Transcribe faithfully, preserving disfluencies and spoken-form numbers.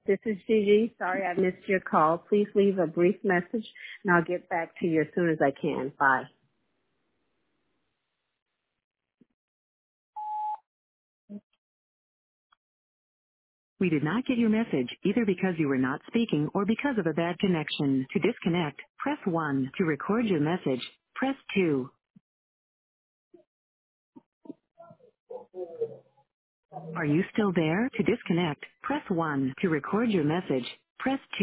This is Gigi. Sorry I missed your call. Please leave a brief message and I'll get back to you as soon as I can. Bye. We did not get your message, either because you were not speaking or because of a bad connection. To disconnect, press one. To record your message, press two. Are you still there? To disconnect, press one. To record your message, press two.